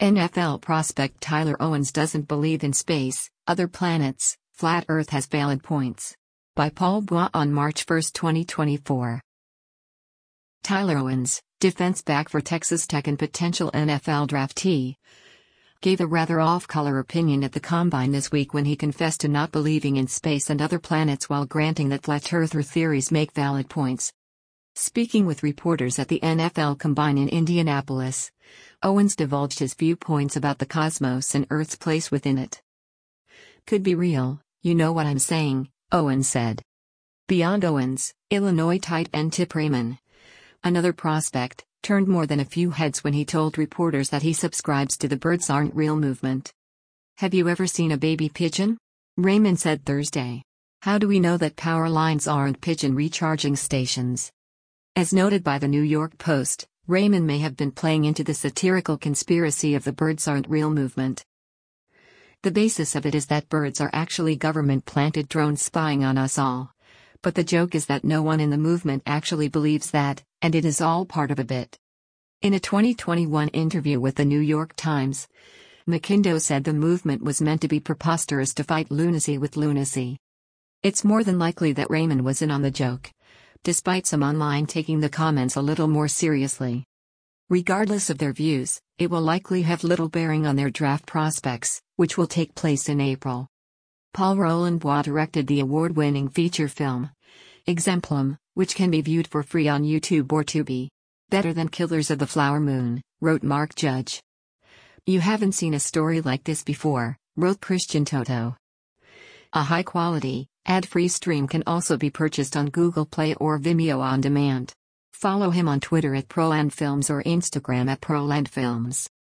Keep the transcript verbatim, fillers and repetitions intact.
N F L prospect Tyler Owens doesn't believe in space, other planets, flat Earth has valid points. By Paul Bois on March first, twenty twenty-four. Tyler Owens, defense back for Texas Tech and potential N F L draftee, gave a rather off-color opinion at the Combine this week when he confessed to not believing in space and other planets while granting that flat earther theories make valid points. Speaking with reporters at the N F L Combine in Indianapolis, Owens divulged his viewpoints about the cosmos and Earth's place within it. "Could be real, you know what I'm saying," Owens said. Beyond Owens, Illinois tight end Tip Raymond, another prospect, turned more than a few heads when he told reporters that he subscribes to the birds aren't real movement. "Have you ever seen a baby pigeon?" Raymond said Thursday. "How do we know that power lines aren't pigeon recharging stations?" As noted by the New York Post, Raymond may have been playing into the satirical conspiracy of the birds aren't real movement. The basis of it is that birds are actually government-planted drones spying on us all. But the joke is that no one in the movement actually believes that, and it is all part of a bit. In a twenty twenty-one interview with the New York Times, McIndoe said the movement was meant to be preposterous to fight lunacy with lunacy. It's more than likely that Raymond was in on the joke, despite some online taking the comments a little more seriously. Regardless of their views, it will likely have little bearing on their draft prospects, which will take place in April. Paul Roland Bois directed the award-winning feature film, Exemplum, which can be viewed for free on YouTube or Tubi. "Better than Killers of the Flower Moon," wrote Mark Judge. "You haven't seen a story like this before," wrote Christian Toto. A high-quality, ad-free stream can also be purchased on Google Play or Vimeo on demand. Follow him on Twitter at ProlandFilms or Instagram at ProlandFilms.